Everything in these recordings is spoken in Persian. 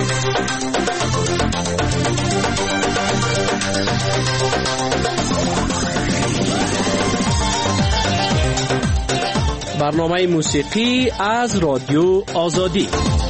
برنامه موسیقی از رادیو آزادی.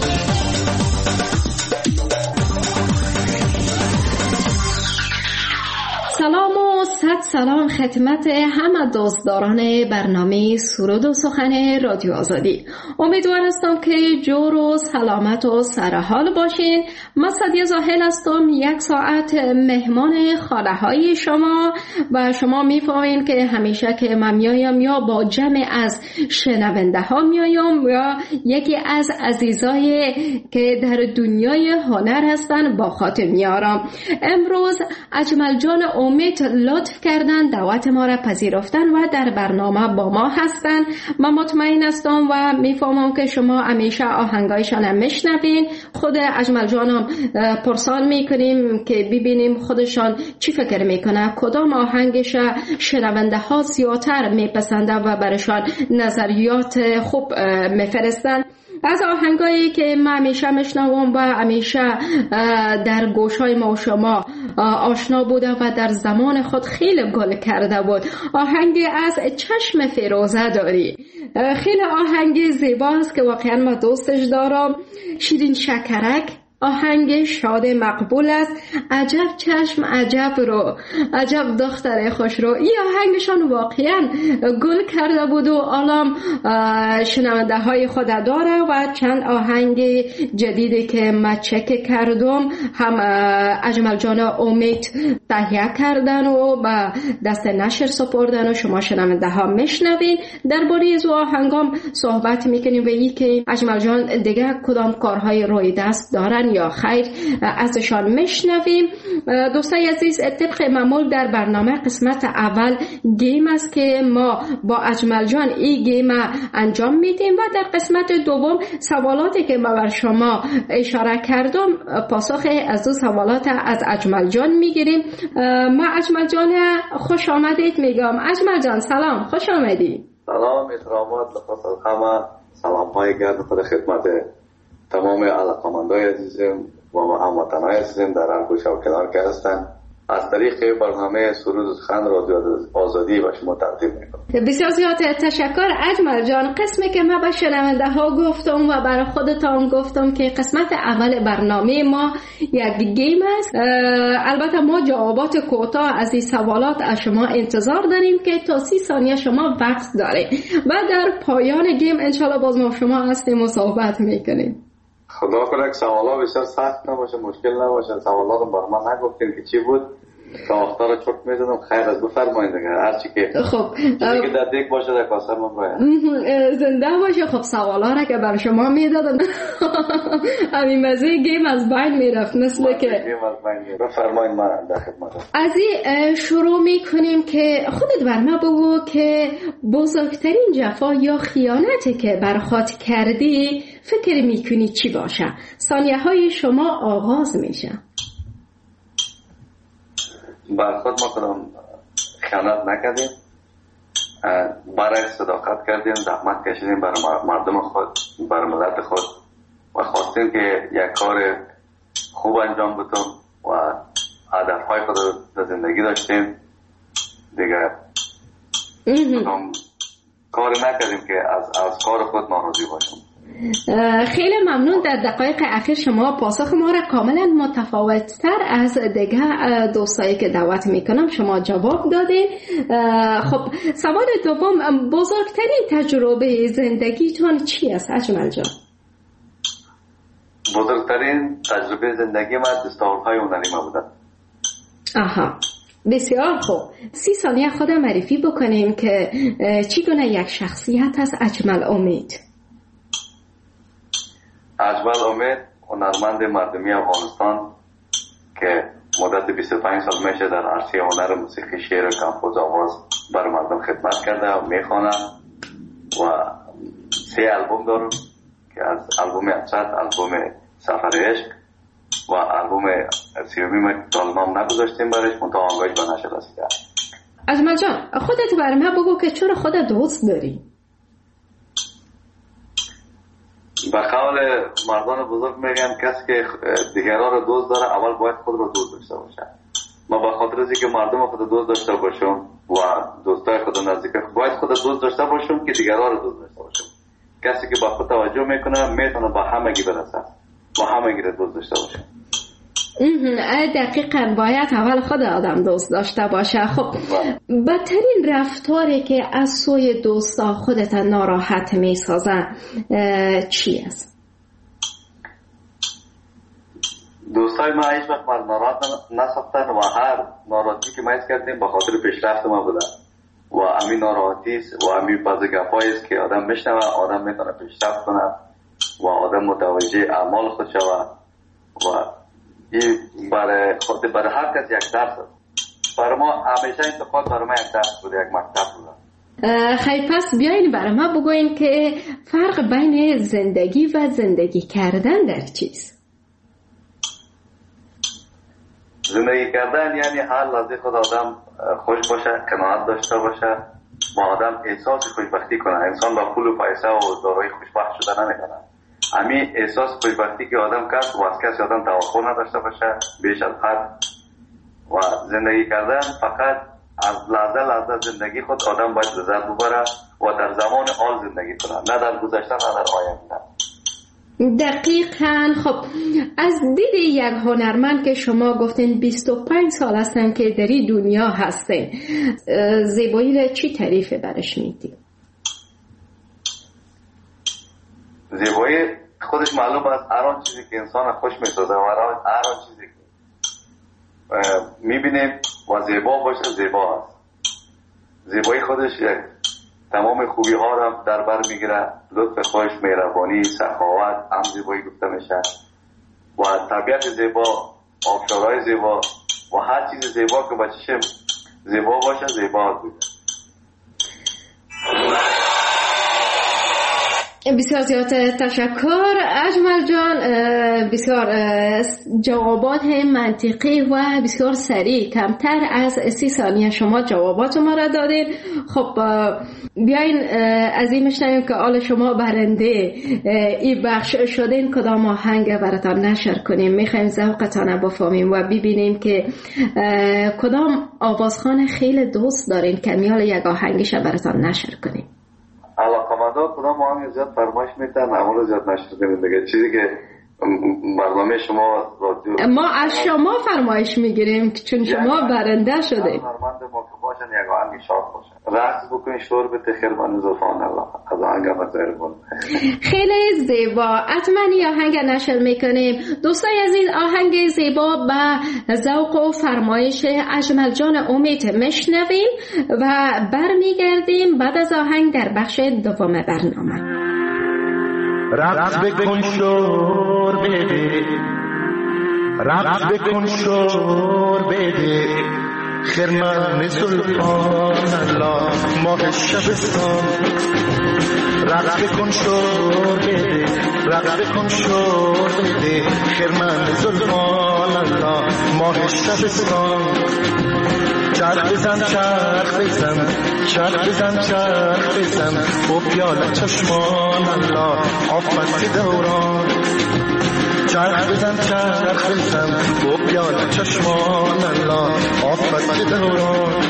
سلام و صد سلام خدمت همه دوستداران برنامه سرود و سخن رادیو آزادی. امیدوار هستم که جور و سلامت و سرحال باشین. من سعدیه زاهل هستم، 1 ساعت مهمان خانه های شما و شما میفهمین که همیشه که من میایم یا با جمع از شنونده ها میایم یا یکی از عزیزای که در دنیای هنر هستن با خاطر میارم. امروز اجمل جان امید لطف کردن دعوت ما را پذیرفتن و در برنامه با ما هستن. من مطمئن هستم و میفهمم که شما همیشه آهنگایشان هم میشنوین. خود اجمل جانم پرسان میکنیم که ببینیم خودشان چی فکر میکنه، کدام آهنگش شنونده ها زیادتر میپسنده و برشان نظریات خوب میفرستن. از آهنگایی که من همیشه میشنوم و همیشه در گوشای ما و شما آشنا بوده و در زمان خود خیلی گل کرده بود، آهنگ از چشم فیروزه داری. خیلی آهنگ زیبا است که واقعا ما دوستش دارم. شیرین شکرک آهنگ شاد مقبول است. عجب چشم عجب رو، عجب دختر خوش رو. این آهنگشان واقعا گل کرده بود و الان شنونده های خود داره و چند آهنگ جدیدی که من چک کردم هم اجمل جان امید تهیه کردن و با دست نشر سپردن و شما شنونده ها میشنوین. درباره از آهنگام صحبت میکنیم و این که اجمل جان دیگه کدام کارهای روی دست دارن یا خیر ازشان میشنویم. دوستای عزیز، طبق معمول در برنامه قسمت اول گیم است که ما با اجمل جان این گیم انجام میدیم و در قسمت دوم سوالاتی که ما بر شما اشاره کردم پاسخ از دو سوالات از اجمل جان میگیریم. ما اجمل جان خوش آمدید میگم. اجمل جان سلام، خوش آمدید. سلام، احترامات لخص الخمه، سلام های گرد خود خدمت تمام علاقمندای عزیزم و هموطنای عزیزم در هر گوشه و کنار که هستن. از طریق برنامه سرود و سخن رادیو آزادی به شما تقدیم میکنم. بسیار زیاد تشکر اجمل جان. قسمی که من به شنونده ها گفتم و برای خودتان گفتم که قسمت اول برنامه ما یک گیم است. البته ما جوابات کوتاه از این سوالات از شما انتظار داریم که تا 30 ثانیه شما وقت دارید و در پایان گیم انشالله باز ما شما هستیم و صحبت میکنیم. خدا کنه سوالا بسیار سخت نباشه، مشکل نباشه. سوالاتم بر من نگفتین که چی بود تا وقتا رو چرت میزنم. خیر از بفرمایید دیگه، هرچی که خب چیزی که در دیگ باشه در کاسر من باید زنده باشه. خب سوالا را که بر شما میدادم همین مزه گیم از بین میرفت مثل که بفرمایید من در خدمتم. از این شروع میکنیم که خودت بر ما بگو که بزرگترین جفا یا خیانتی که بر خود کردی فکر میکنی چی باشه؟ ثانیه های شما آغاز میشه. بر خود ما خودم خیانت نکردیم، برای صداقت کردیم، زحمت کشیدیم برای مردم خود، برای ملت خود و خواستیم که یک کار خوب انجام بدیم و هدفهای خود در زندگی داشتیم دیگه. کاری نکردیم که از کار خود ناراضی باشیم. خیلی ممنون. در دقایق اخیر شما پاسخ ما را کاملا متفاوت‌تر از دیگه دوستایی که دعوت میکنم شما جواب دادین. خب سوال دوم، بزرگترین تجربه زندگیتون چی است اجمل جان؟ بزرگترین تجربه زندگی من دستاوردهای هنری ما بوده. آها، بسیار خوب. 30 ثانیه خودم معرفی بکنیم که چگونه یک شخصیت است اجمل امید. اجمل امید هنرمند مردمی افغانستان که مدت 25 سال میشه در عرصه هنر موسیقی، شعر و کمپوز آواز برای مردم خدمت کرده و میخوانه و 3 آلبوم دارم که از آلبوم اصد، آلبوم سفر عشق و آلبوم 30 نام نگذاشتیم برایش منتها آنگاهش به نشر رسیده. اجمل جان خودت برای من بگو که چرا خودت دوست داری؟ به قول مردان بزرگ میگن کسی که دیگران رو دوست داره اول باید خود رو دوست داشته باشه. ما به خاطر از اینکه مردم خود دوست داشته باشم و دوستای خود نزدیک باید خود دوست داشته باشم که دیگران رو دوست داشته باشم. کسی که به خود توجه میکنه میتونه به همگی برسه، با همگی رو دوست داشته باشه. دقیقاً باید اول خود آدم دوست داشته باشه. خب بدترین رفتاری که از سوی دوستا خودت ناراحت میسازه چی است؟ دوستای ما هیچ وقت من ناراحت نساختن و هر ناراحتی که ما حس کردیم به خاطر پیشرفت ما بوده و همین ناراحتی و همین بعضی گپایی است که آدم میشنوه آدم میتونه پیشرفت کنه و آدم متوجه اعمال خود شود و این برای هر کس یک درس است. برای ما همیشه انتقاد برای ما یک درس بوده، یک مکتب بوده. خیلی پس بیاین برای ما بگوین که فرق بین زندگی و زندگی کردن در چیست؟ زندگی کردن یعنی هر لحظه خود آدم خوش باشه، قناعت داشته باشه، با آدم احساس خوشبختی کنه. انسان با پول و پیسه و دارایی خوشبخت شده نمیکنه. همین احساس خوشبختی که آدم کرد و از کسی آدم توقع نداشته باشه بیش از حد و زندگی کردن فقط از لحظه زندگی خود آدم باید لذت ببره و در زمان حال زندگی کنه، نه در گذشته نه در آینده. دقیقاً. خب از دید یک هنرمند که شما گفتین 25 سال هستن که در این دنیا هستین، زیبایی را چی تعریف برش میدید؟ زیبایی خودش معلوم است هر آن چیزی که انسان خوش میسازه و هر آن چیزی که میبینیم و زیبا باشه زیبا است. زیبایی خودش تمام خوبی ها را در بر میگیره، لطف خوش، مهربانی، سخاوت هم زیبایی گفته میشه و طبیعت زیبا، آبشارهای زیبا و هر چیز زیبا که با چشم زیبا باشه زیبا بوده. بسیار زیاد تشکر اجمل جان، بسیار جوابات منطقی و بسیار سریع، کمتر از 30 ثانیه شما جوابات ما را دادید. خب بیاین از این میشنویم که آل شما برنده این بخش شدین کدام آهنگ براتان نشر کنیم. میخوایم ذوقتان بفهمیم و ببینیم که کدام آوازخوان خیلی دوست دارین که میال یک آهنگش براتان نشر کنیم. علاقمندا کدام آهنگ زیاد فرمایش میتن اما زیاد نشر کنیم دیگه. چیزی که برنامه شما رادیو ما از شما فرمایش میگیریم چون شما برنده شده. هنرمند ما که باشن یک آهنگ شاد باشه، رقص بکنین، شور بده خیربان زلفان الله از آهنگ مزهر بود. خیلی زیبا. حتما این آهنگ نشر میکنیم. دوستای عزیز، آهنگ زیبا به ذوق و فرمایش اجمل جان امید میشنویم و برمیگردیم بعد از آهنگ در بخش دوم برنامه. رقص بکن شور بده، رقص بکن شور بده، خرمن زلفان الله ماه شبستان. رقص بکن شور بده، رقص بکن شور بده، خرمن زلفان الله ماه شبستان. چرخ بزن چرخ بزن، چرخ بزن چرخ بزن، با پیاله چشمان الله آفت دوران. چرخ بزن چرخ بزن، با پیاله چشمان الله آفت دوران.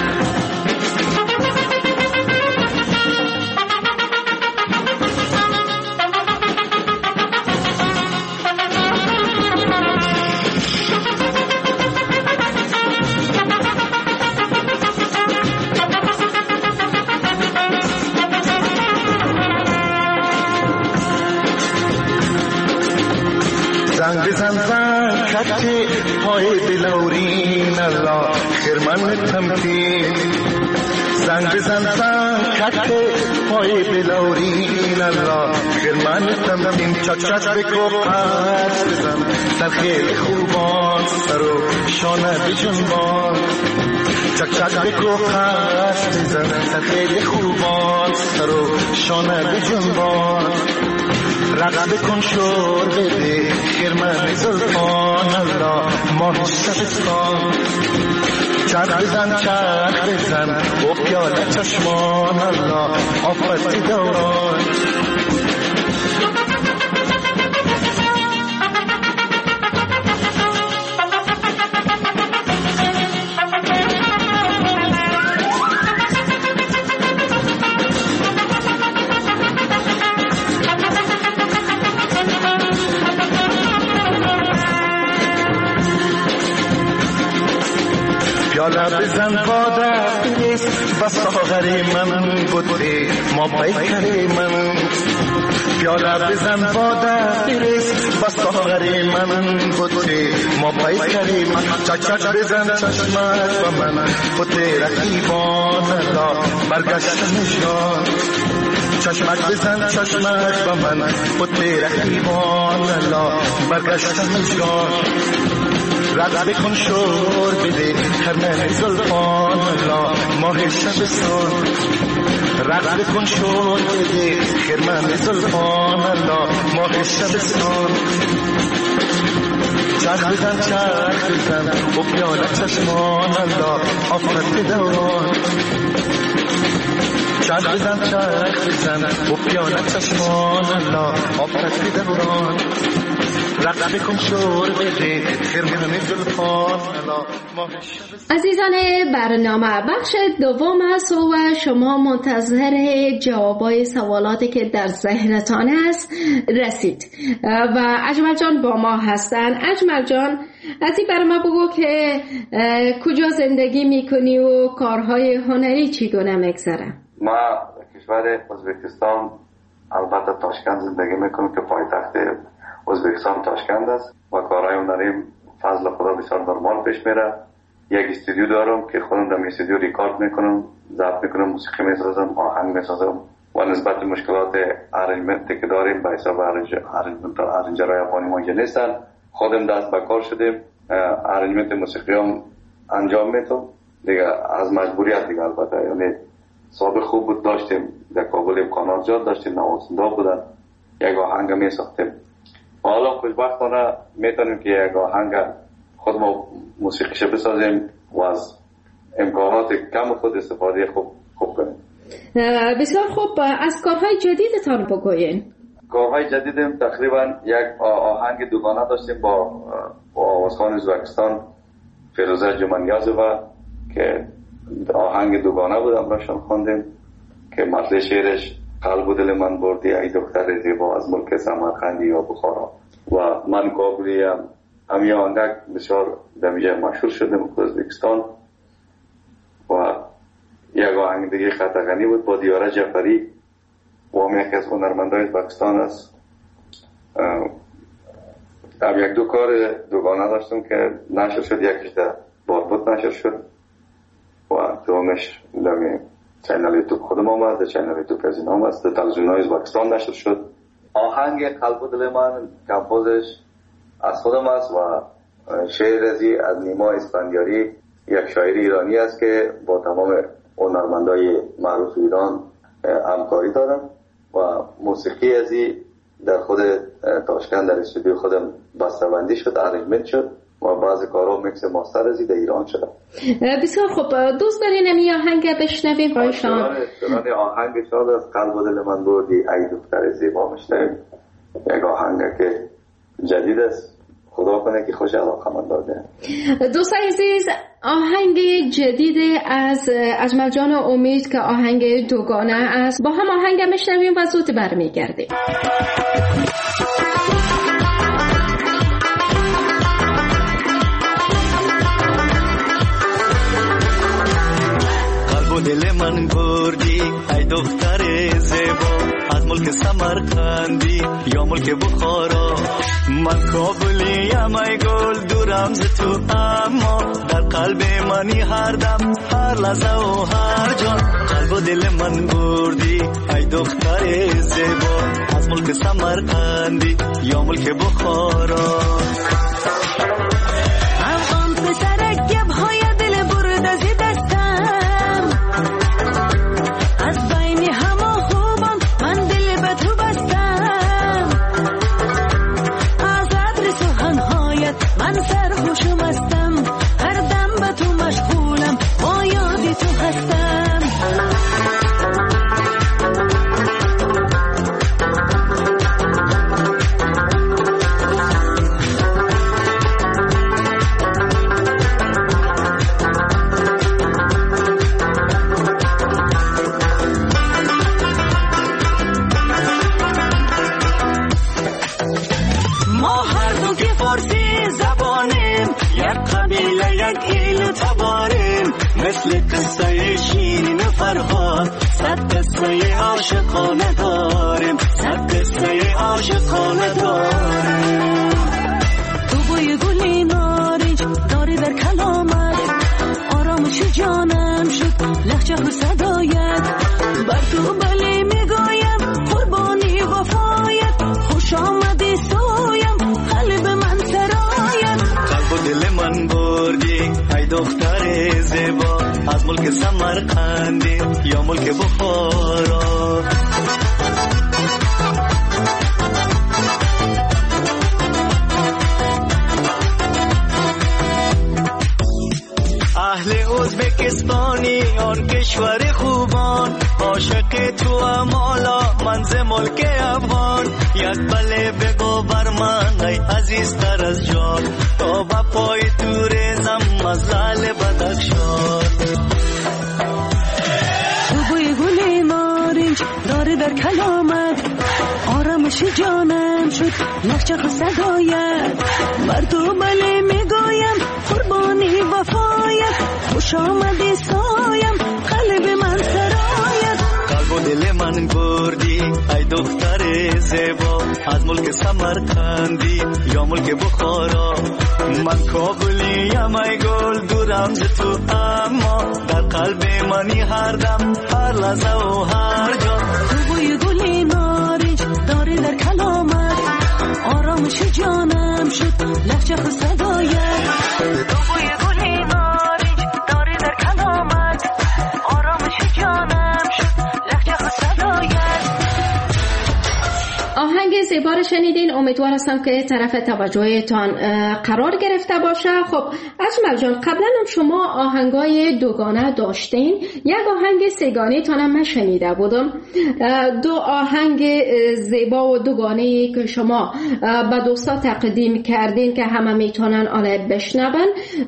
زنگ بزن زن کتی پای بلورین الله خرمن تمکین. زنگ بزن زن کتی پای بلورین الله خرمن تمکین. چک چک بکو قصد بزن در خیلی خوبان سر و شانه بجنبان. چک چک بکو قصد بزن در خیلی خوبان سر و شانه بجنبان. رقص بکن شور بده، خرمن زلفان الله ماه شبستان. چرخ بزن چرخ بزن، با پیاله چشمان الله آفت دوران. پیاله بزن باده بریز بس ساغر من بوده ما پیکر من پیاله بزن باده بریز بس ساغر من بوده ما پیکر من چچک بزن چشمک و من بوده رقیبان لا برگشتن جان چشمک بزن چشمک و من بوده رقیبان لا برگشتن جان رد بکن شور بده خرمن زلفان لا ماه شبستان رد بکن شور بده خرمن زلفان لا ماه شبستان چرخ بزن و پیاله چشمان لا آفت دوران چرخ بزن و پیاله چشمان لا آفت دوران عزیزان برنامه بخش دوم هست و شما منتظر جوابای سوالاتی که در ذهنتان است رسید و اجمل جان با ما هستن. اجمل جان ازی برای ما بگو که کجا زندگی میکنی و کارهای هنری چگونه میگذره؟ ما کشور ازبکستان البته تاشکند زندگی میکنم که پایتخت ازبکستان تاشکند است و کارهای هنریم فضل خدا بسیار نرمال پیش میره. یک استودیو دارم که خودم در استودیو ریکارد میکنم، ضبط میکنم، موسیقی میسازم، آهنگ میسازم و نسبت مشکلات ارنجمنت که داریم به حساب ارنجرهای افغانی ما اینجا نیستن، خودم دست به کار شدیم، ارنجمنت موسیقی هم انجام میدم دیگه از مجبوریت دیگه. البته یعنی سابق خوب بود، داشتیم در کابل امکانات زیاد داشتیم، نوازنده بودن، یک آهنگ میساختیم. حالا خوشبختانه میتونیم که یک آهنگ خود ما موسیقیش بسازیم و از امکانات کم خود استفاده خوب کنیم. بسیار خوب. از کارهای جدیدتان بگوین. کارهای جدیدم تقریبا یک آهنگ دوگانه داشتیم با آوازخوان ازبکستان فیروزه جمانیازووا که آهنگ دوگانه بود، امراشان خواندیم که متن شعرش قلب و دل من بردی ای دختر زیبا از ملک سمرقندی یا بخارا و من کابلی همین آهنگ بسیار دمیجه مشهور شدم که ازبکستان. و یک آهنگ دیگه خطغنی بود با دیاره جعفری و هم یکی از هنرمندای ازبکستان است. یک دو کار دوگانه داشتم که نشر شد، یکیش در باربود نشر شد و دومش در چینل یوتیوب خودم آمد، در چینل یوتیوب از این آمد، در تلویزیون‌های ازبکستان نشر شد. آهنگ قلب و دل من کمپوزش از خودم است و شعر از نیما اسفندیاری، یک شاعر ایرانی است که با تمام هنرمندای معروف ایران همکاری دارم و موسیقی ازی در خود تاشکند در استودیو خودم بسته‌بندی شد، ارنجمنت شد و بعضی کارها میکس ماستر ازی در ایران شد. بسیار خوب. دوست دارین این آهنگ بشنویم بایشان؟ شنان آهنگ شاد از قلب و دل من بردی ای دختر زیبا میشنویم. یک آهنگ که جدید است، خدا کنه که خوش علاقه من داده. دوستان عزیز، آهنگ جدید از اجمل جان امید که آهنگ دوگانه است، با هم آهنگ میشنویم و زود برمیگردیم. قلب و دل من بردی ای دختر زیبا از ملک سمرقندی یا ملک بخارا، من کابلیم ای گل دورم ز تو اما در قلب منی هر دم هر لحظه و هر جان. قلب و دل من بردی ای دختر زیبا از ملک سمرقندی یا ملک بخارا. افغان پسرک گبهای دل برده زی دستم، از بین همه خوبم من دل به تو بستم، از عطر سخنهایت من سرخوشم هستم، هر دم به تو مشغولم با یاد تو هستم. مثل قصه شیرین فرهاد، صد قصه عاشقانه داریم، صد قصه عاشقانه داریم. تو بوی گلی نارنج داری در کلامت، آرامش جانم شد لحجه و صدایت، بر تو بله میگویم قربانی وفایت، خوش آمدی سویم قلب من سرایت. قلب و دل من بردی ای دختر زیبا، از ملک سمرقندی یا ملک بخارا. اهل ازبکستانی آن کشور خوبان، عاشق تو امالا منز ملک افغان. یک بله بگو بر من ای عزیزتر از جان، تا با پای تو ریزم از لعل بدخشان. تو بوی گلی نارنج داری در کلامت، آرامش جانم شد لحجه و صدایت، بر تو بله میگویم قربانی وفایت، خوش آمدی سایم قلب من سرایت. قلب و دل من بردی ای دختر زیبا، از ملک سمرقندی یا ملک بخارا. من کابلیم ای گل دورم ز تو، اما در قلب منی هر دم هر لحظه و هر جا. تو بوی گلی نارنج داری در کلامت، آرامش جانم شد لحجه و صدایت. تو بوی گلی نارنج داری در کلامت، آرامش جانم شد لحجه و صدایت. آهنگ زیبا رو شنیدین، امیدوار هستم که طرف توجهتان قرار گرفته باشه. خب اجمل جان، قبلا هم شما آهنگای دوگانه داشتین، یک آهنگ سگانه تانم من شنیده بودم. دو آهنگ زیبا و دوگانه که شما به دوستا تقدیم کردین که همه میتونن آن بشنون،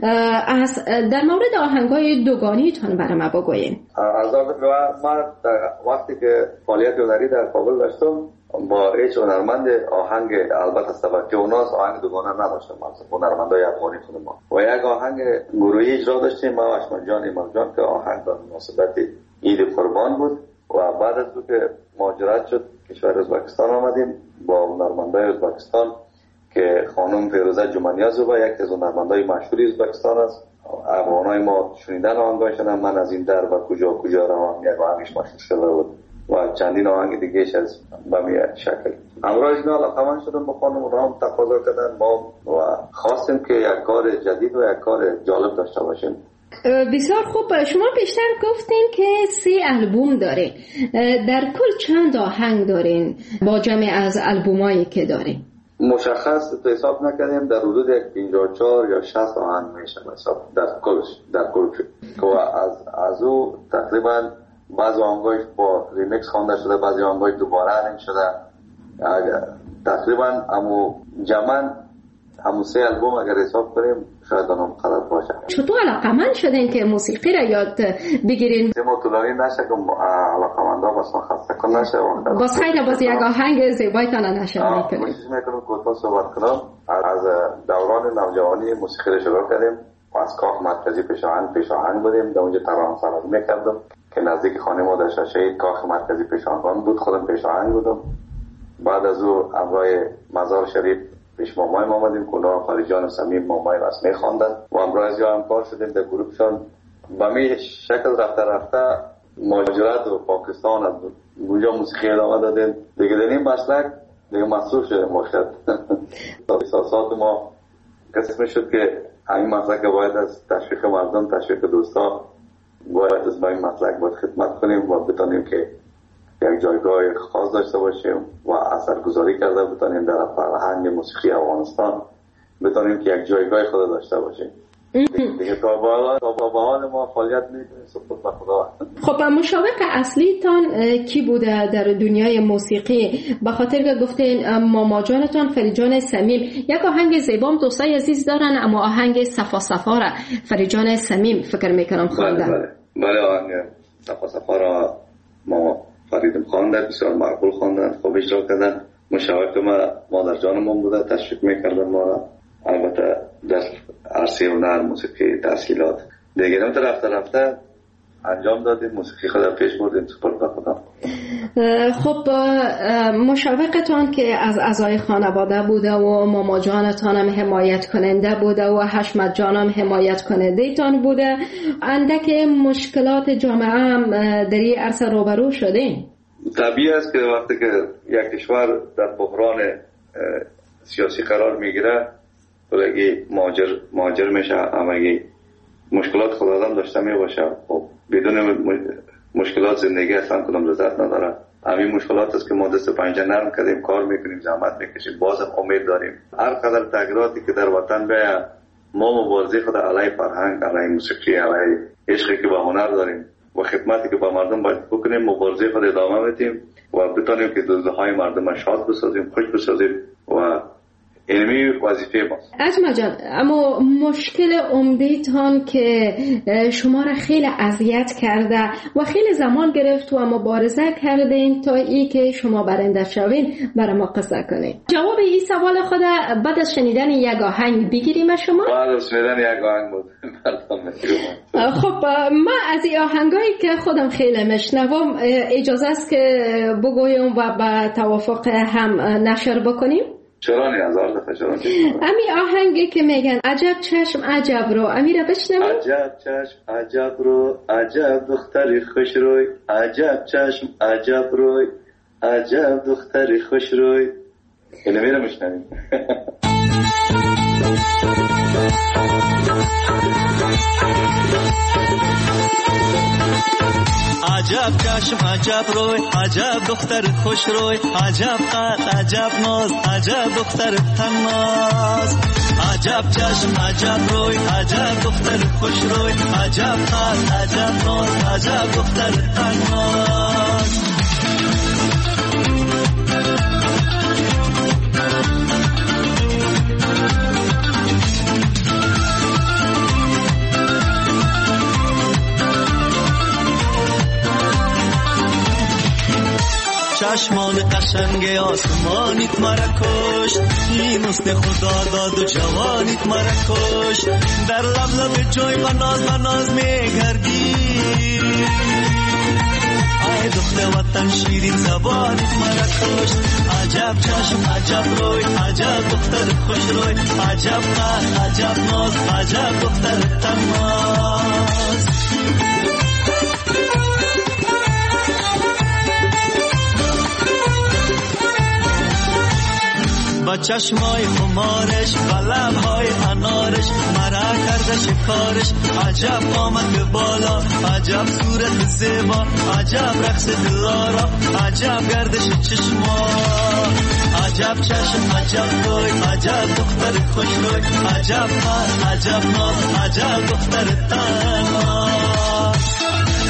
در مورد آهنگای دوگانه تان برای ما بگوین. از من وقتی که فعالیت هنری در کابل داشتم با هیچ هنرمند آهنگ، البته سبک اوناس آهنگ دوگانه نداشتم، هنرمندای افغانی خود ما، و یک آهنگ گروهی اجرا داشتیم ما و اشمن جان ایمان جان که آهنگ به مناسبت عید قربان بود. و بعد از که مهاجرت شد کشور ازبکستان آمدیم با هنرمندای ازبکستان که خانم فیروزه جمانیازووا یکی از هنرمندای مشهور ازبکستان است. افغانای ما شنیدن آهنگاشون، من از این در و کجا کجا روم یک آهنگش مشهور شده بود و چندین آهنگ دیگهش از بمی شکل. امروز اینا علاقمند شدم با خانم را هم تقاضا کردن ما و خواستیم که یک کار جدید و یک کار جالب داشته باشیم. بسیار خوب. شما بیشتر گفتین که 3 البوم دارین، در کل چند آهنگ دارین با جمع از البومایی که دارین؟ مشخص تو حساب نکردیم، در حدود 54 یا 60 آهنگ میشه حساب در کل که از او تقریبا بعضی آهنگاش با ریمیکس خوانده شده، بعضی آهنگاش دوباره ارنج شده. تقریبا جمعاً همون 3 البوم اگر حساب کنیم شاید اونم قدر باشه. چطور علاقمند شدین که موسیقی را یاد بگیرین؟ ما طولانی نشه که علاقمندا بس خسته کن نشه. باز خیلی باز یک آهنگ زیبایتان نشد میکنیم. کوشش میکنم کوتاه صحبت کنم. از دوران نوجوانی موسیقی را شروع کردیم و از کاخ مرکزی پیش آهنگ بودیم، در اونجا ترانه سرایی میکردم که نزدیک خانه ما در شاشه‌ای کاخ مرکزی پیش آهنگ بود، خودم پیش آهنگ بودم. بعد از او همراه مزار شریف پیش مامای ما آمدیم که اونا خارجان صمیم مامای رسمی خواندن و همراه از همکار شدیم در گروهشان. به می شکل رفته مهاجرت و پاکستان از اونجا موسیقی ادامه دادیم دیگه. در این مسلک دیگه مصروف شدیم باشد. احساسات ما قسم شد که همین مسلک باید از تشویق مردم، تشویق دوستا باید از به این مسلک باید خدمت کنیم و بتانیم که یک جایگاه خاص داشته باشیم و اثرگذاری کرده بتانیم در فرهنگ موسیقی افغانستان، بتانیم که یک جایگاه خود داشته باشیم. دیگه تا به حال ما فعالیت میکنیم سپرد به خدا. خب مشابه اصلی تان کی بوده در دنیای موسیقی؟ به خاطر که گفتین ماما جانتان فریجان صمیم، یک آهنگ زیبام دوستای عزیز دارن، اما آهنگ صفا صفا را فریجان صمیم فکر میکنم خواندن. بله آهنگ صفا صفا را ما فریدم خواندن، بسیار مقبول خواندن، خوب اجرا کردن. مشاور که مادر جانمون بوده، تشویق میکردن ما را. البته در عرصه هنر موسیقی تحصیلات دیگه رفته انجام دادیم، موسیقی خود پیش بردیم سپرد به خدا. خب مشوقتان که از اعضای خانواده بوده و ماما جانتان هم حمایت کننده بوده و حشمت جان هم حمایت کننده تان بوده، اندک مشکلات جامعه هم در این عرصه روبرو شدین؟ طبیعی است که وقتی که یک کشور در بحران سیاسی قرار میگیره بلگی مهاجر میشه، همگی مشکلات خود آدم داشته میباشه. خب بدون مشکلات زندگی اصلا کدام لذت نداره. همین مشکلات است که ما دست پنجه نرم کردیم، کار میکنیم، زحمت میکشیم، بازم امید داریم هر قدر تغییراتی که در وطن بیاید ما مبارزه خود علیه فرهنگ، علیه موسیقی، علیه عشقی که به هنر داریم و خدمتی که به مردم باید بکنیم مبارزه خود ادامه بدیم و بتونیم که دلهای مردم شاد بسازیم، خوش بسازیم و اینمی وظیفه ماست. اجمل جان، اما مشکل عمده‌تان که شما را خیلی اذیت کرده و خیلی زمان گرفت و مبارزه کردین تا ای که شما برنده شوین برای ما قصه کنین. جواب این سوال خود بعد از شنیدن یک آهنگ بگیریم شما؟ بعد از شنیدن یک آهنگ بود. خب ما از این آهنگایی که خودم خیلی میشنوم اجازه است که بگویم و به توافق هم نشر بکنیم؟ چرا نه، هزار دفعه چرا نه. امی آهنگی که میگن عجب چشم عجب رو، امی را بشنویم. عجب چشم عجب رو، عجب دختری خوش روی، عجب چشم عجب روی، عجب دختری خوش روی. اینو میرم میشنویم. عجب چشم عجب روی، عجب دختر خوش روی، عجب قد عجب ناز، عجب دختر تناز. عجب چشم عجب روی، عجب دختر خوش روی، عجب قد عجب ناز، عجب دختر تناز. چشمان قشنگ آسمانیت مرا کشت، این حسن خدا داد و جوانیت مرا کشت. در لب لب جوی بناز میگردی، ای دختر وطن شیرین زبانیت مرا کشت. عجب چشم عجب روی، عجب دختر خوش روی، عجب قد عجب ناز، عجب دختر تناز. با چشمای خمارش و لبهای انارش مرا کرده شکارش. عجب آمد به بالا، عجب صورت زیبا، عجب رقص دلارا، عجب گردش چشما. عجب چشم عجب روی، عجب دختر خوش روی، عجب قد عجب ناز، عجب دختر تناز.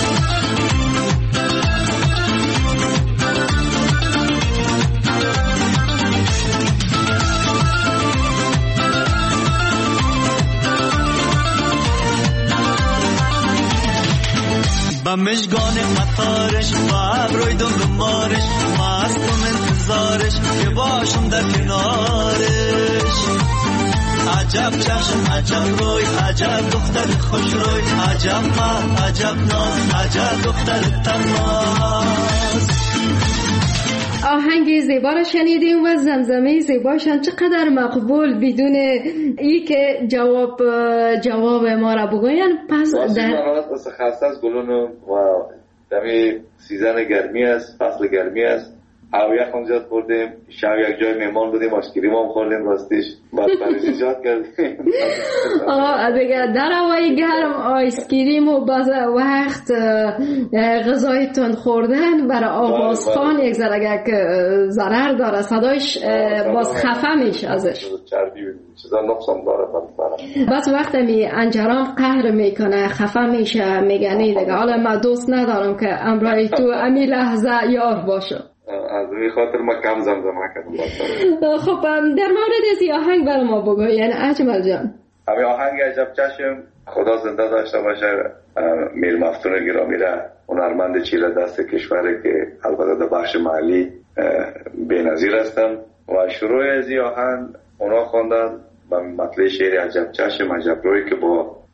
با مشگان قطارش با ابروی دنبالش مستم انتظارش که باشم در کنارش. عجب چشم عجب روی، عجب دختر خوش روی، عجب قد عجب ناز، عجب دختر تناز. آهنگ زیبا را شنیدیم و زمزمه زیباشان چقدر مقبول، بدون ای که جواب ما را بگوین. پس در خاص از گلونو و دمی سیزن گرمی است، فصل گرمی است، هوا یخم زیاد خوردیم، شب یک جای مهمان بودیم، آشکریم هم خوردیم، راستیش بعد پریزی زیاد کردیم. دیگه در هوای گرم آیسکریم و باز وقت غذای تند خوردن برای آوازخوان یک ضرر داره، صدایش باز خفه میشه ازش، چربی چیزا نقصان داره. بس وقت می انجرام قهر میکنه، خفه میشه، میگنی دیگه حالا من دوست ندارم که امرای تو امی لحظه یار باشه. از این خاطر ما کم زمزمه کردم. خب در مورد از این آهنگ برای ما بگو، یعنی اجمل جان. همین آهنگ عجب چشم خدا زنده داشته باشه میر مفتون گرامی را، هنرمند چیره دست کشوری که البته در بخش محلی بی‌نظیر هستن و شروع از این آهنگ اونا خواندن با مطلع شعر عجب چشم عجب روی که با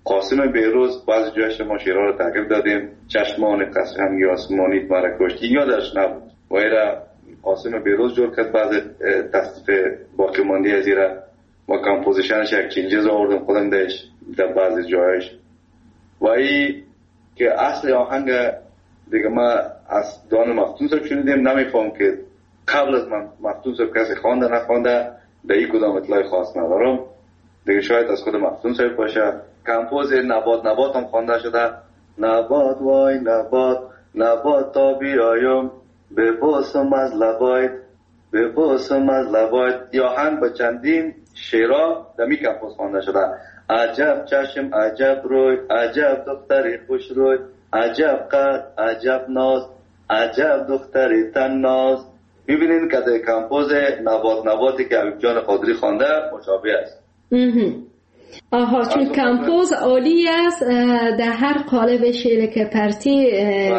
قاسم بیروز بعضی جایش ما شیرها رو تغییر دادیم. چشمان قسم یا آسمانی مرا کشتی یادش نبود و ایرا قاسم بیروز جور کرد. بعض تصدیف باقی مانده از ایرا و کمپوزیشنش یک چینجز آوردم خودم دهش در بعضی جایش. و ای که اصل آهنگ دیگه ما از دان مفتون صاحب شنیدیم. نمیفهم که قبل از من مفتون صاحب کسی خوانده نخوانده، در این کدام اطلاع خاص ندارم دیگه. شاید از خود مفتون صاحب باشه. کمپوز نبات هم خوانده شده. نبات وای نبات نبات تا بیایم ببوسم از لبایت ببوسم از لبایت. یا آهنگ با چندین شعرها در می کمپوز خوانده شده. عجب چشم عجب روی عجب دختری خوش روی عجب قد عجب ناز عجب دختری تن ناز. ببینید که در کمپوز نباتی که حبیب جان قادری خوانده مشابه است. آها، چون کمپوز عالی است، در هر قالب شعر که پرتی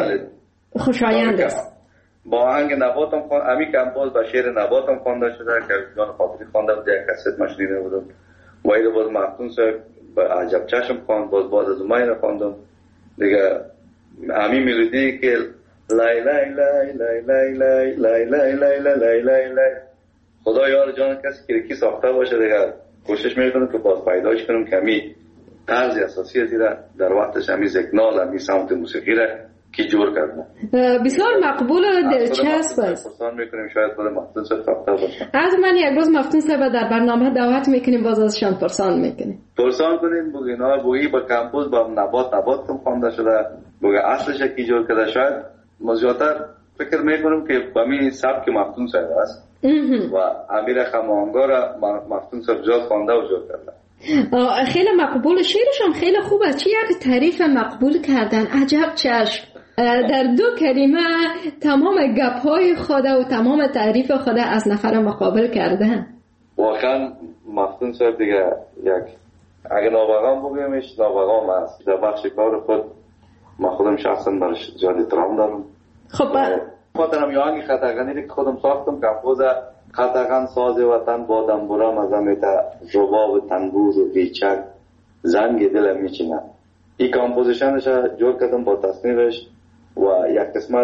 خوشایند است. با آهنگ نبات هم خوانده، امی کمپوز با شعر نبات هم خوانده شده که حبیب جان قادری خوانده بود. یک کست مشنیده بودم و ایده باز مفتون صاحب با عجب چشم خواند. باز از اون خواندم دیگه. امی ملودی که لای لای لای لای لای لای لای لای لای لای لای لای. خدا یار جان کسی که کی ساخته باشه دیگه کوشش میکنم که باز پیداش کنم که امی طرز اساسی از در وقتش امی زکنال امی سمت موسیقی را کی جور کردن. بسیار مقبول و دلچسب است. پرسان میکنیم شاید خود مفتون صاحب ساخته باشه. از من یک روز مفتون صاحب در برنامه دعوت میکنیم، باز ازشان پرسان میکنیم. پرسان کنیم بگینا بویی با کمپوز با نبات کم خوانده شده بگه اصلش کی جور کرده. شاید مزیاتر فکر میکنم که با می سبک مفتون صاحب است و امیر خمانگا را مفتون صاحب جاد خوانده و جور کرده. خیلی مقبول، شعرش هم خیلی خوب است. چه یک تعریف مقبول کردن. عجب چشم. در دو کلمه تمام گپ‌های خود و تمام تعریف خود از نفر مقابل کرده. واقعا مفتون صاحب دیگه یک اگه نابغام بگیمش نابغام است. در بخش کار خود ما خودم شخصا برش زیاد احترام دارم. خب خاطرم یا آهنگ خطاغنی که خودم ساختم کمپوز خطاغن ساز وطن با دنبورم از امیتا رباب تنبور و بیچک زنگ دل میچینه. این کمپوزیشنش جور کردم با تصنیفش و یک قسمت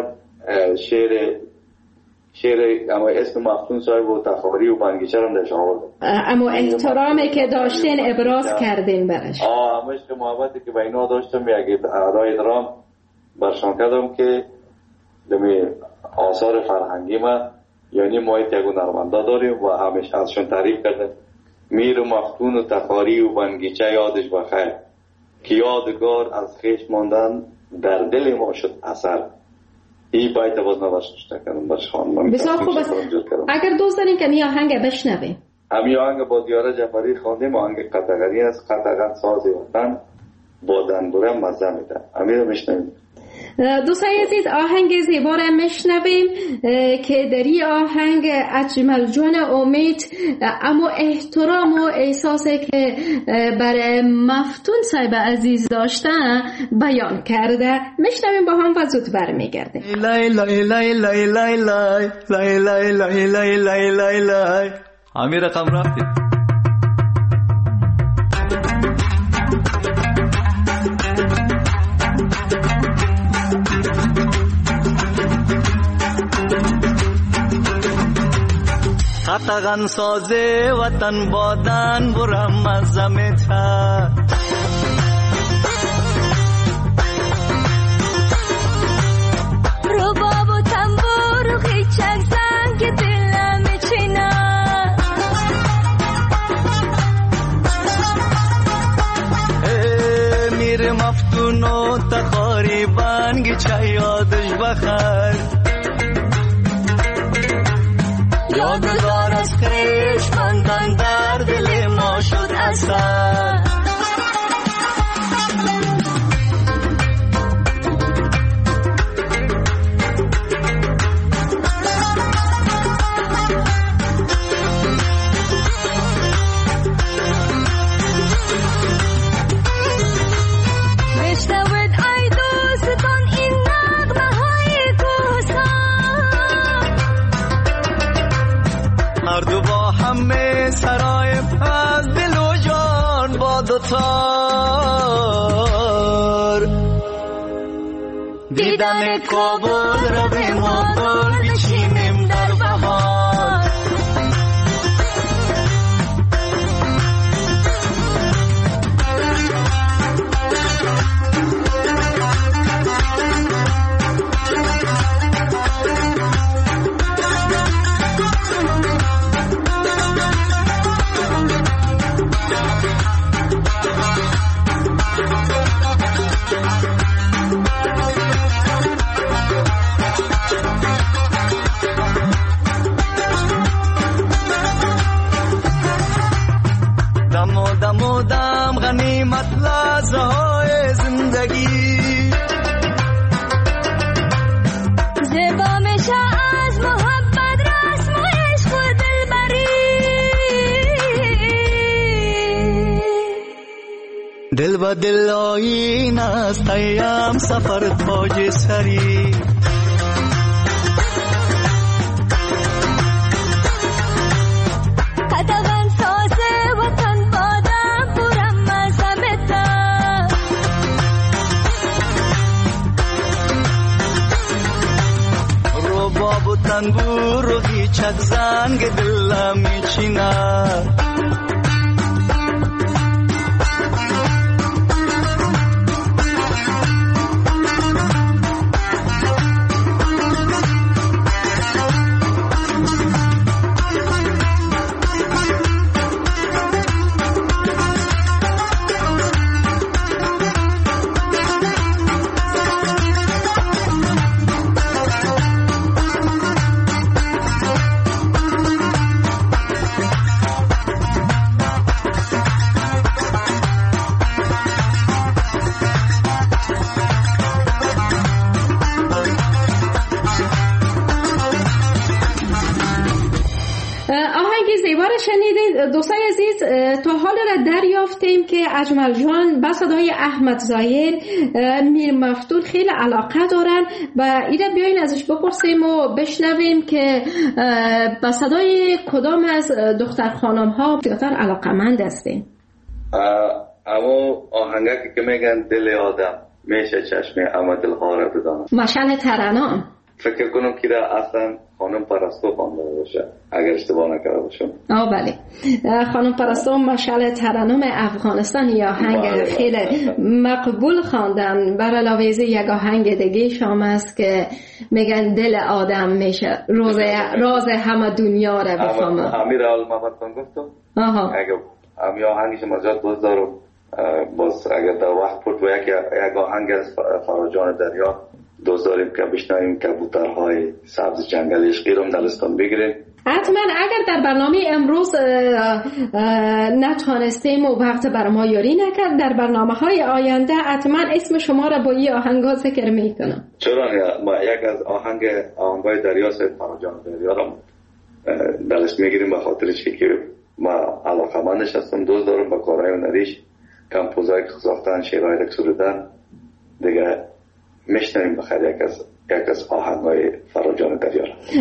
شعر اما اسم مفتون صاحب و تخاری و بنگیچه هم درش آوردم. اما احترامی که داشتین ابراز کردین برش. همش که محبتی که بینها داشتم یک ادای درام برشان کردم که دمی آثار فرهنگی ما یعنی ما یکو نرمنده داریم و همش ازشون تعریف کردم. میر و مفتون و تخاری و بنگیچه یادش بخیر که یادگار از خیش ماندن در دل ما شد اثر. این باید باز نوشته کردم برش خواندم. بسیار خوب است. اگر دوست دارین که می آهنگ بشنویم. همی آهنگ با دیاره جعفری خواندیم. آهنگ قطغنی است. قطغن ساز وطن با دنبوره مزه میده. همی رو میشنویم. دوستان عزیز آهنگ زیبا را میشنویم که در این آهنگ اجمل جان امید اما احترام و احساسی که برای مفتون صاحب عزیز داشتن بیان کرده. میشنویم با هم و زود برمیگردیم. لای لای لای لای لای لای لای لای لای لای لای لای لای. همین رقم رفتی. قطغن ساز وطن بادن برم از زمتا رباب و تنبور و خیچک زنگ دلم چینا میر مفتون و تخاری بانگی چه یادش بخیر یادگار از خیش ماندن در دل ما شد اثر بشنوید ای دوستان این نغمه های کوهستان هر دو با همه سرای از دل و جان با ما دوتار دیدن کابل را به ما گل بچینیم در بهار دم غنیمت لحظه های زندگی زیبا میشه از محبت رسم و عشق و دلبری دل و دل آیین است ایام سفر تاج سری تنبور و هیچک زنگ دلم میچیند شنیدید دوستای عزیز، تا حال را دریافتیم که اجمل جان با صدای احمد ظاهر میر مفتون خیلی علاقه دارن و اینا بیاین ازش بپرسیم و بشنویم که با صدای کدام از دختر خانم ها بیشتر علاقه‌مند هستین. اما آهنگی که میگن دل آدم میشه چشم اما دلها را بدانم، مشعل ترنم. فکر کنم که را اصلا خانم پرستو خوانده باشه اگر اشتباه نکرده باشم. بله، خانم پرستو مشعل ترنم افغانستان یا آهنگ خیلی مقبول خواندن. بر علاوه از یک آهنگ دیگه شام است که میگن دل آدم میشه راز همه دنیا را بفهمه. امیر المحمدخان گفتم اگر امی آهنگش مجال باز دارم باز اگر در وقت پرد و یک آهنگ از فراجان دریا دوست داریم که بشنویم کبوترهای سبز جنگل عشقی رو دلستان بگیریم. حتما اگر در برنامه امروز نتوانستیم و وقت بر ما یاری نکرد، در برنامه‌های آینده حتما اسم شما را با این آهنگ‌ها ذکر میکنم. چرا ما یک از آهنگ‌های دریا سید فراجان دریا رو دلش میگیریم به خاطر چی که ما علاقه‌مندش هستم، دوست دارم با کارهای هنریش کمپوزایی که ساختن، شعرهایی که سرودن دیگه میشنویم بخیر یک از آهنگ‌های فراجان دریا.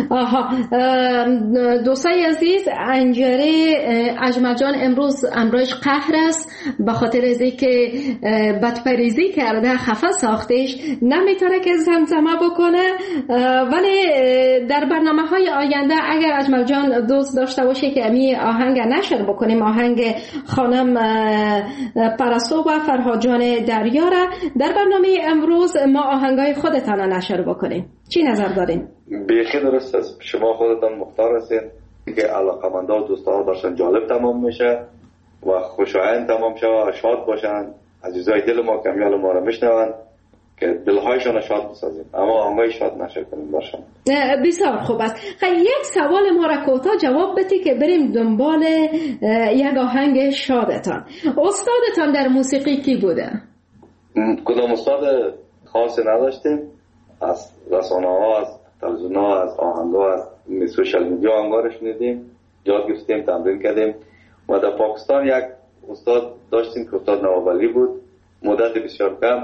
دوستای عزیز، انجره اجمل جان امروز امروز قهر است به خاطر از اینکه بدپریزی کرده، خفه ساختش، نمیتونه که زمزمه بکنه. ولی در برنامه‌های آینده اگر اجمل جان دوست داشته باشه که امی آهنگ نشر بکنیم، آهنگ خانم پرستو و فرهاد جان دریا را در برنامه امروز ما آهنگای خودتان نشر بکنیم، چی نظر دارین؟ بیخی درست است، شما خودتان مختار هستین که علاقه‌مندا و دوستا برشان جالب تمام میشه و خوشایند تمام شه و شاد باشن، عزیزای دل ما کمیال ما را میشنون که دلهایشان شاد بسازیم، اما آهنگای شاد نشه کنیم باشن. بسیار خوب است. یک سوال ما را کوتاه جواب بدید که بریم دنبال یک آهنگ شادتان. استادتان در موسیقی کی بوده؟ کدام استاد خاصی نداشتیم، از رسانه ها، از تلویزیون ها، از آهنگ ها، از سوشال میدیا آهنگا رو شنیدیم، یاد گرفتیم، تمرین کردیم. و در پاکستان یک استاد داشتیم که استاد نوابلی بود، مدت بسیار کم،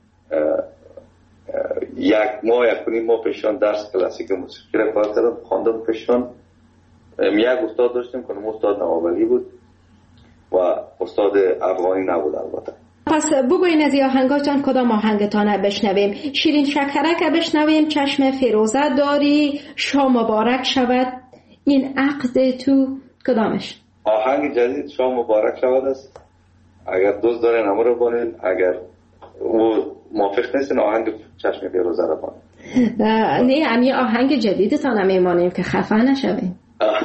یک ماه یک و نیم ماه پیشان درس کلاسیک موسیقی را کار کردم، خواندم پیشان. یک استاد داشتیم که استاد نوابلی بود و استاد افغانی نبود البته. پس بگوین از آهنگاتان کدام آهنگتان بشنویم؟ شیرین شکرک بشنویم، چشم فیروزه داری، شام مبارک شود، این عقد تو، کدامش؟ آهنگ جدید شام مبارک شود است. اگر دوست دارین همه رو بانین، اگر او موافق نیستین آهنگ چشم فیروزه رو بانین. نه امی آهنگ جدیدتان هم میمانیم که خفه نشویم.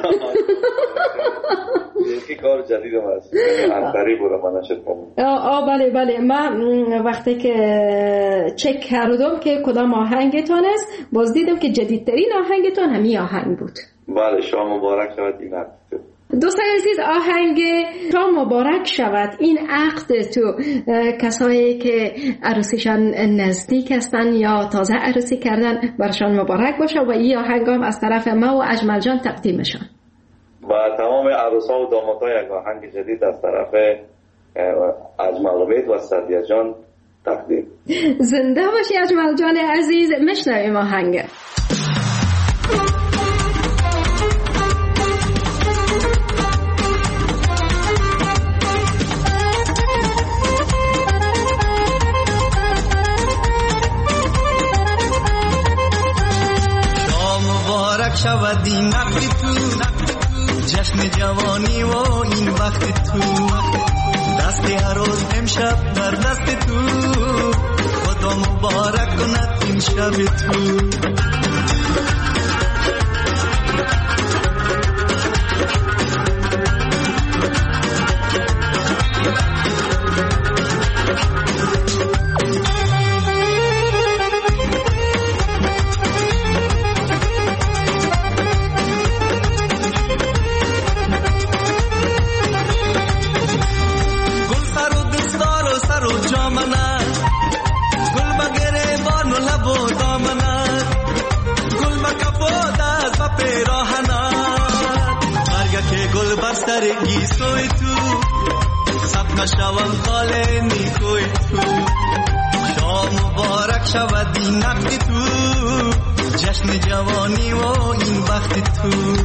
یکی کار جدید هم هست انتری بود من نشد بله من وقتی که چک کردم که کدام آهنگتان است باز دیدم که جدیدترین آهنگتان همین آهنگ بود. بله شام مبارک شود این عقد تو. دوستان عزیز آهنگ شام مبارک شود این عقد تو، کسایی که عروسیشان نزدیک هستن یا تازه عروسی کردن برشان مبارک باشه و این آهنگ هم از طرف ما و اجمل جان تقدیمشان و تمام عروسا و دامادها یک آهنگ جدید از طرف اجمل امید و سعدیه جان تقدیم. زنده باشی اجمل جان عزیز. میشنویم آهنگ. شود این عقد تو، جشن جوانی و این وقت تو، دست هر روز امشب در دست تو، خدا مبارک کند این شب تو. بسترگی سوی تو سب نشوم خاله نیکوی تو، شام مبارک شود این عقد تو، جشن جوانی و این وقت تو.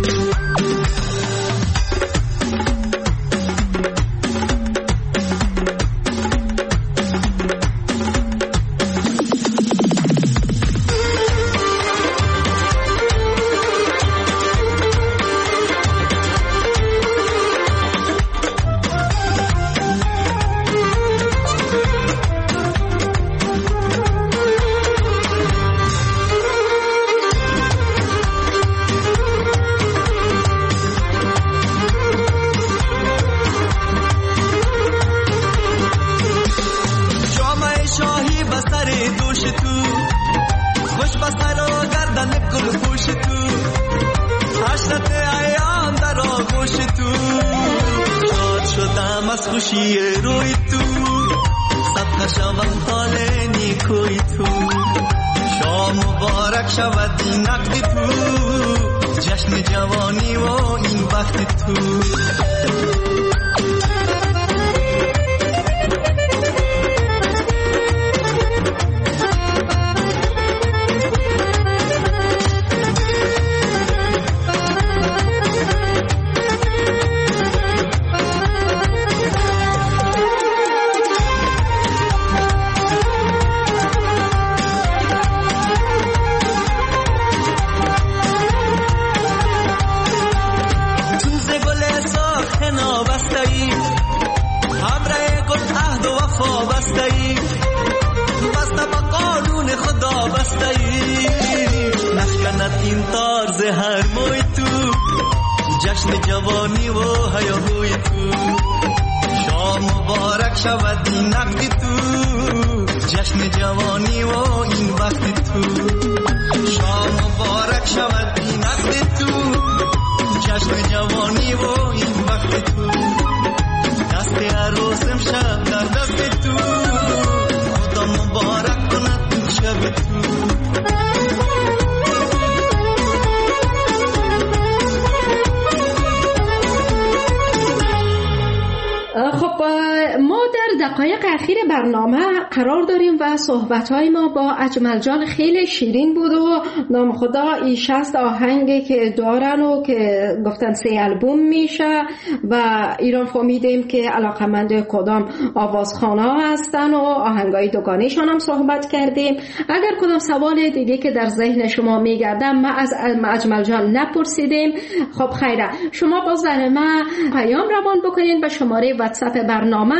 خب ما در دقایق اخیر برنامه قرار داریم و صحبت‌های ما با اجمل جان خیلی شیرین بود و نام خدا این 60 آهنگی که دارن و که گفتن 3 آلبوم میشه و ایران فهمیدیم که علاقمند کدام آوازخوان‌ها هستن و آهنگای دوگانیشان هم صحبت کردیم. اگر کدام سوال دیگه که در ذهن شما میگردم ما از اجمل جان نپرسیدیم، خب خیره شما باز در ما پیام روان بکنین به شماره واتساپ برنامه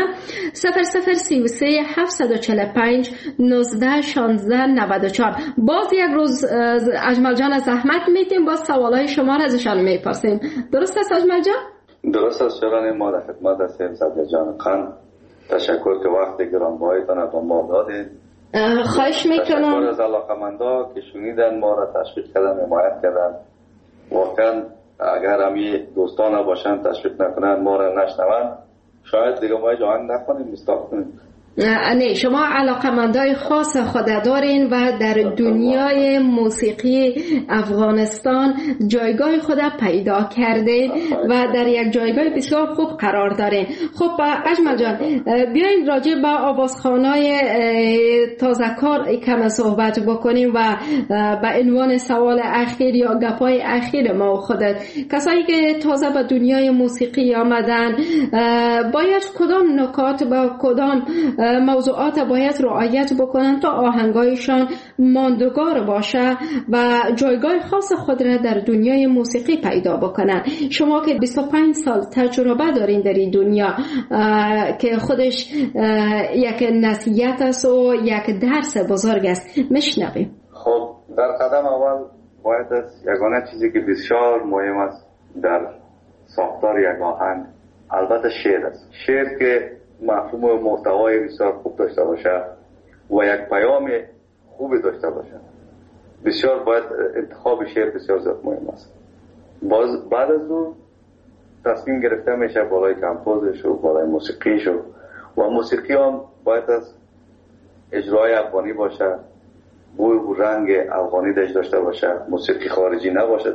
0033 745 19 16 94. باز یک روز اجمل جان زحمت میدیم باز سوالای شما را ازشان میپرسیم. درست است اجمل جان؟ درست است شران. ما در خدمت هستیم. صدر جان خان تشکر که وقت گرانبهایتان به ما دادید. خواهش میکنم. تشکر از علاقمندا که شنیدن ما را تشویق کردن، حمایت کردن. واقعا اگر همی دوستان باشن تشویق نکنن ما را نشنون شاید دیگه ما جان نخونیم استاپ کنیم. نه شما علاقمندای خاص خود دارین و در دنیای موسیقی افغانستان جایگاه خود پیدا کرده و در یک جایگاه بسیار خوب قرار دارین. خب اجمل جان بیاین راجع به آوازخوانای تازه‌کار کم صحبت بکنیم و به عنوان سوال اخیر یا گپای اخیر ما خودت، کسایی که تازه به دنیای موسیقی آمدن باید کدام نکات با کدام موضوعات باید رعایت بکنن تا آهنگایشان ماندگار باشه و جایگاه خاص خود را در دنیای موسیقی پیدا بکنن؟ شما که 25 سال تجربه دارین در این دنیا که خودش یک نصیحت است و یک درس بزرگ است، میشنویم. خب در قدم اول باید از یگانه چیزی که بسیار مهم است در ساختار یک آهنگ البته شعر است. شعر که مفهوم و محتوای بسیار خوب داشته باشه و یک پیام خوب داشته باشه. بسیار باید انتخاب شعر بسیار زیاد مهم است. بعد از اون تصمیم گرفته میشه بالای کمپوزش و بالای موسیقیش و موسیقی هم باید از اجرای افغانی باشه، بوی و رنگ افغانی داشته باشه، موسیقی خارجی نباشه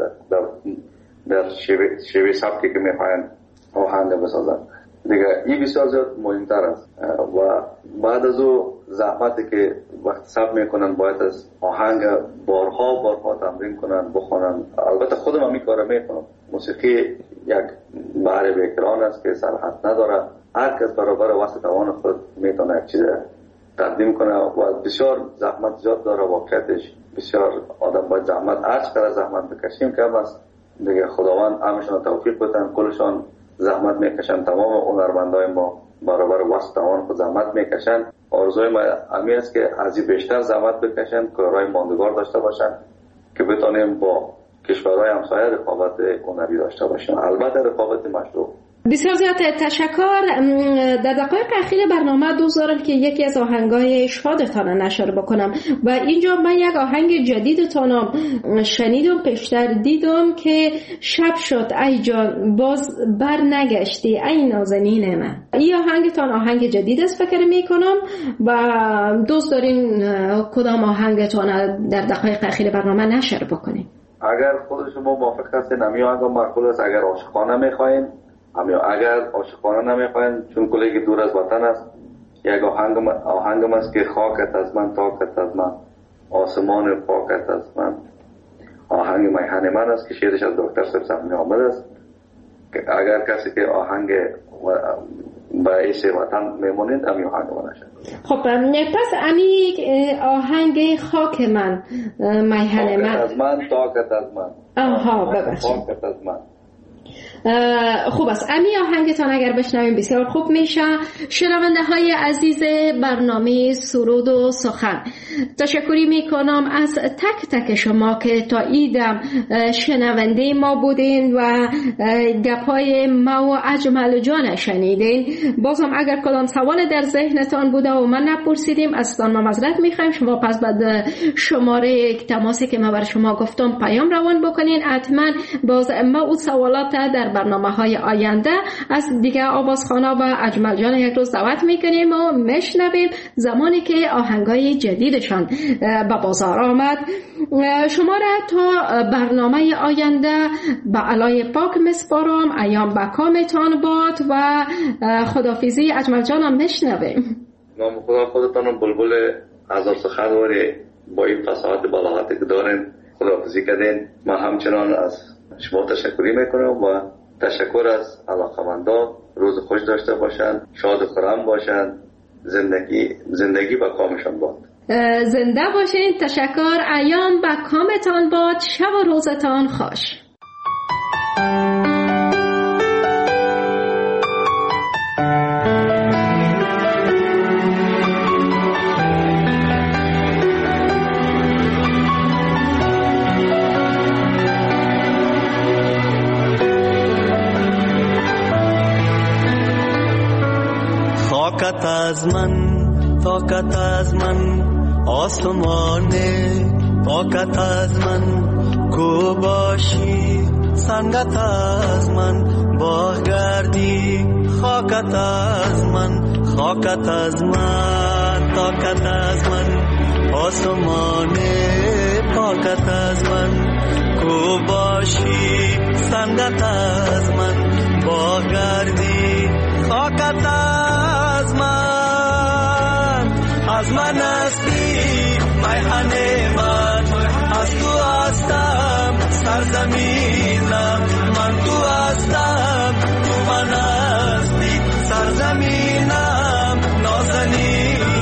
در شیوه سبکی که میخواین آهنگ بسازن. دیگه این بسیار زیاد مهمتر است و بعد از او زحمتی که وقت ثبت میکنن باید از آهنگ بارها تمرین کنن، بخونن. البته خودم هم این کارو میکنم. موسیقی یک بحر بیکران است که سرحد نداره. هر کس برابر واسه توان خود میتونه یک چیز تقدیم کنه و بسیار زحمت زیاد داره. واقعیتش بسیار آدم باید زحمت زحمت بکشیم کم است. دیگه خداوند همشون توفیق بده، کلشان زحمت میکشن. تمام هنرمندای ما برابر واسه توان خود زحمت میکشن. آرزوی ما همین است که از این بیشتر زحمت بکشن، کارهای ماندگار داشته باشن که بتونیم با کشورهای همسایه رقابت هنری داشته باشیم، البته رقابت مشروع. بسیار زیاد تشکر. در دقایق اخیر برنامه دوست دارم که یکی از آهنگای شادتان نشر بکنم و اینجا من یک آهنگ جدیدتان شنیدم، پیشتر دیدم که شب شد ای جان باز بر نگشتی ای نازنین من. این آهنگتان آهنگ جدید است فکر میکنم و دوست دارین کدام آهنگتان در دقایق اخیر برنامه نشر بکنیم؟ اگر خود شما موافق هستین همین آهنگ معقول است. اگر عاشقانه میخواین اگر عاشقانه نمیخواین چون کلی دور از وطن است، یک آهنگم است که خاکت از من تاکت از من آسمان پاکت از من. آهنگ میهن من است که شعرش از دکتر سبزمی آمد است. اگر کسی که آهنگ به عشق وطن میمونید همین آهنگ من نشد. خب پس امی آهنگ خاک من میهن من از من تاکت از من. آها ببخشید پاکت از من. خوب است. امی آهنگتان اگر بشنویم بسیار خوب میشه. شنونده های عزیز برنامه سرود و سخن، تشکری میکنم از تک تک شما که تا ایدم شنونده ما بودین و گپای ما و اجمل جان شنیدین. بازم اگر کدام سوال در ذهنتان بوده و من نپرسیدیم ازتان ما معذرت میخوایم. شما پس بعد شماره تماسی که ما بر شما گفتم پیام روان بکنین. حتما باز ما اون سوالات در برنامه‌های آینده از دیگه آوازخوانا و اجمل جان یک روز دعوت میکنیم و میشنویم زمانی که آهنگای جدیدشان به بازار آمد. شما را تا برنامه آینده به علای پاک مسپارم. ایام بکامتان باد و خدافیزی اجمل جانم میشنویم. نام خدا خودتان بلبل هزار سخنواری با این فصاحت بلاغتی که دارین خداحافظی کردین. من همچنان از شما تشکری میکنم و تشکر از علاقمندان. روز خوش داشته باشند، شاد و خرم باشند، زندگی با کامشان باد. زنده باشین. تشکر. ایام با کامتان باد. شب و روزتان خوش. طاقت از من آسمانه، طاقت از من کو باشی، سنگت از من باغ گردی، خاکت از من، خاکت از من، طاقت از من آسمانه، طاقت از من کو باشی، سنگت از من باغ گردی، خاکت از من هستی، میهن من از تو هستم، سرزمینم من تو هستم، تو من هستی، سرزمینم نازنینم.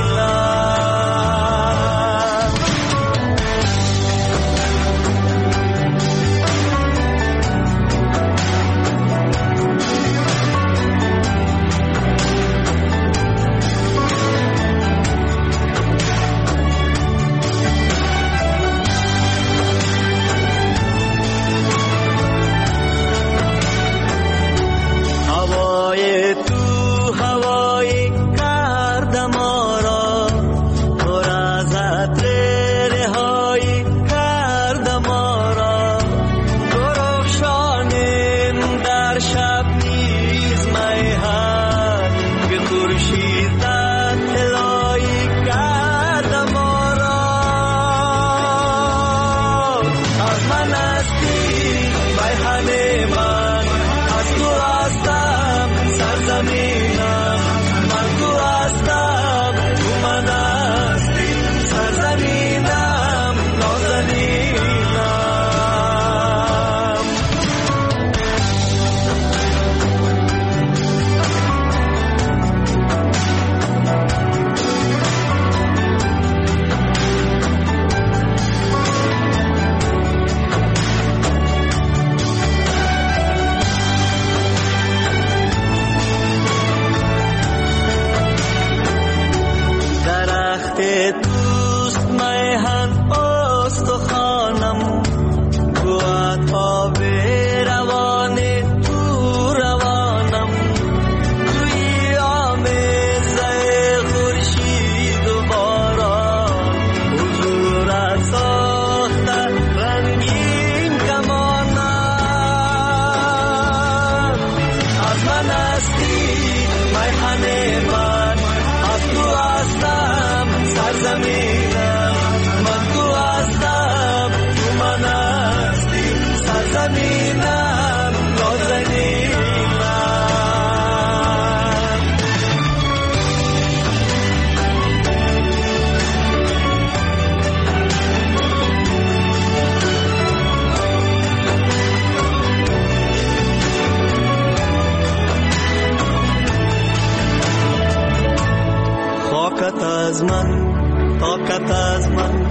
طاقت از من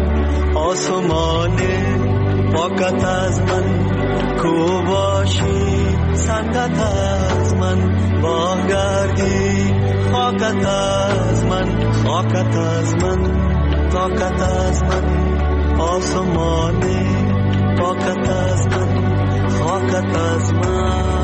آسمانه، طاقت از من کو باشی، سنگت از من باغ گردی، خاکت از من، خاکت از من، طاقت از من آسمانه، طاقت از من، خاکت از من.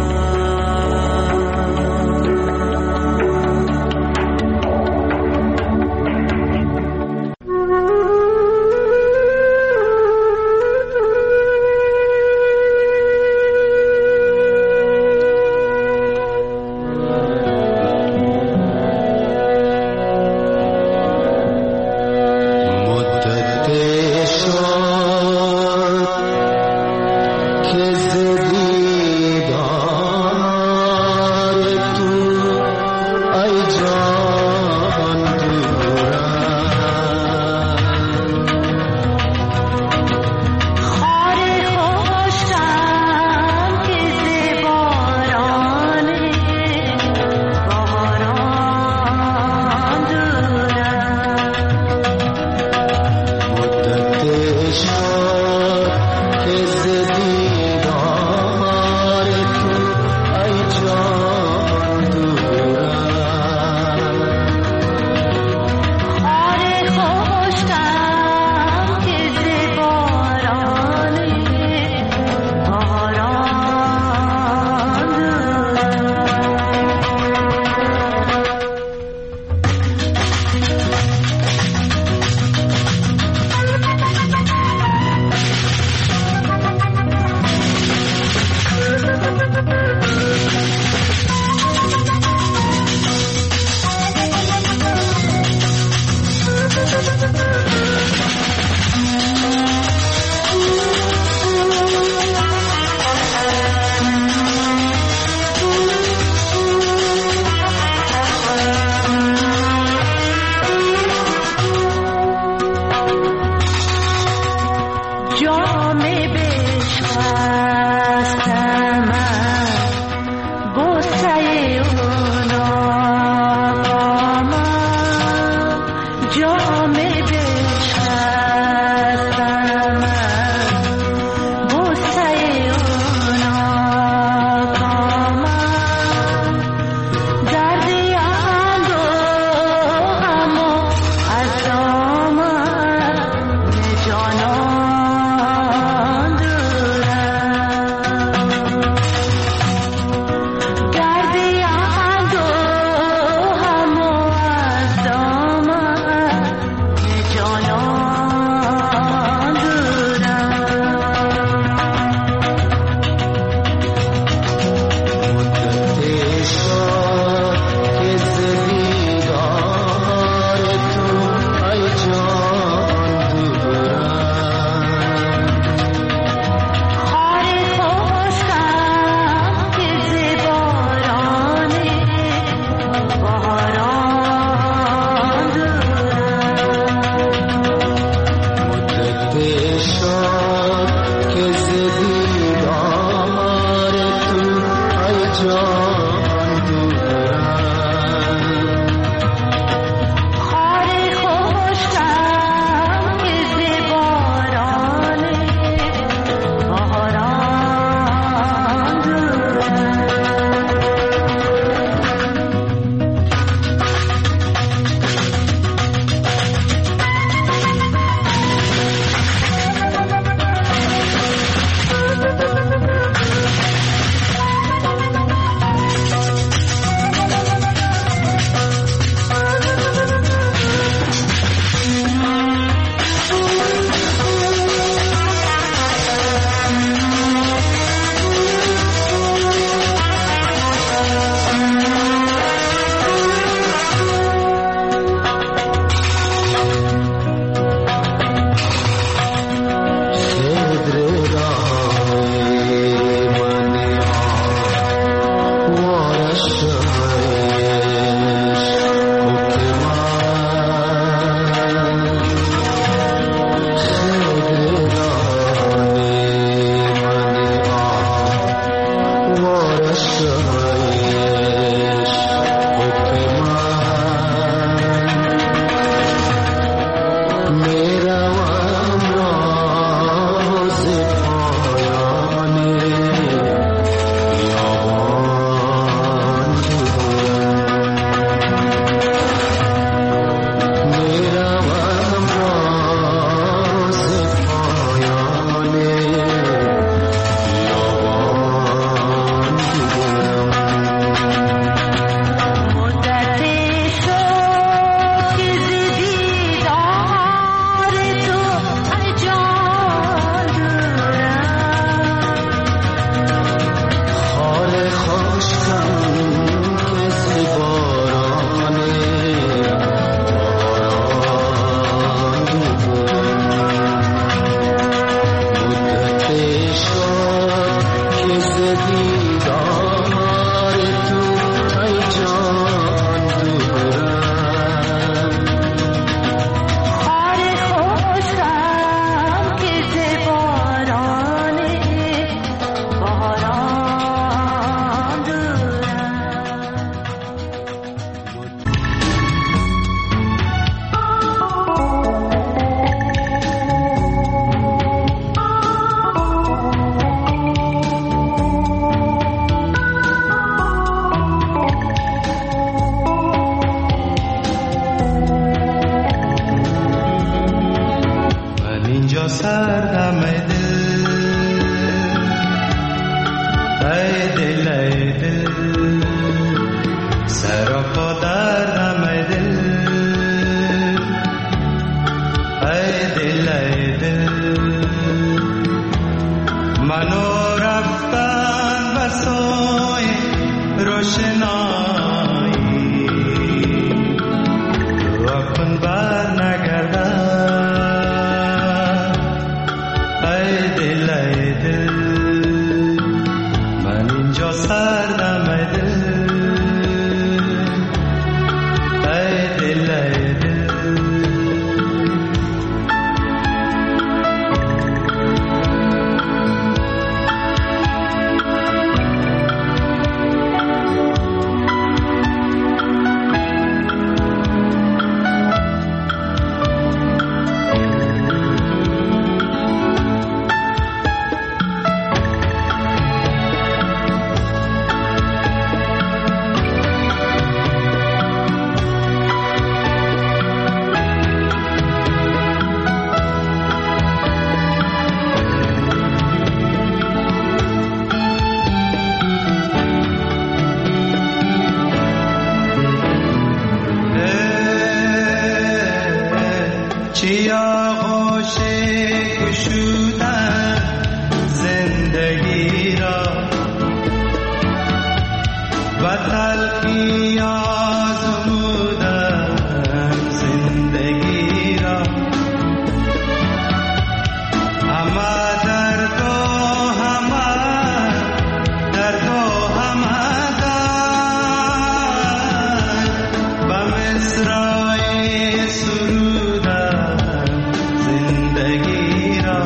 مصرعه سرودم زندگی را،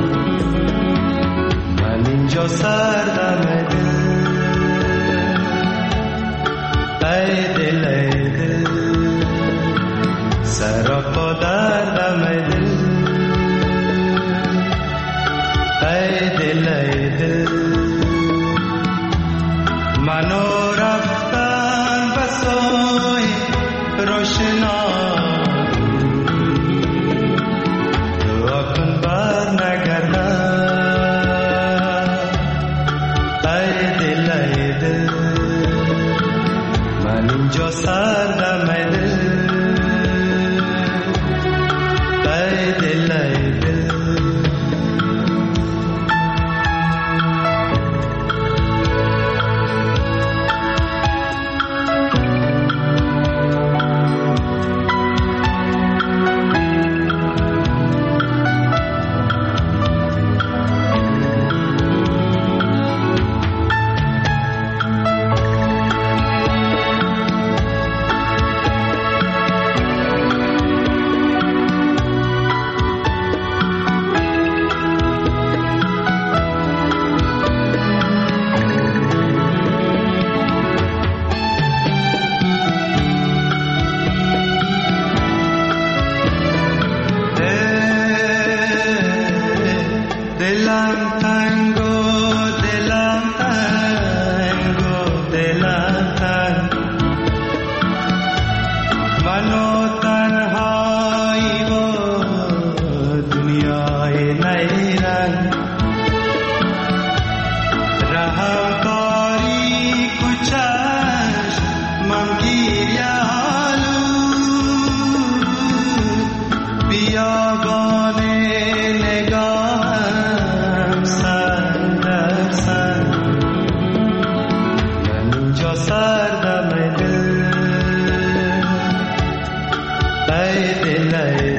من اینجا سردم ای دل ای دل، سراپا دردم ای دل، ای دل ای دل. منو رفتن بسای روشنایی، دعا کن بر نگردم ای دل ای دل، من اینجا سردم ای دل، ای دل ای دل. Hey,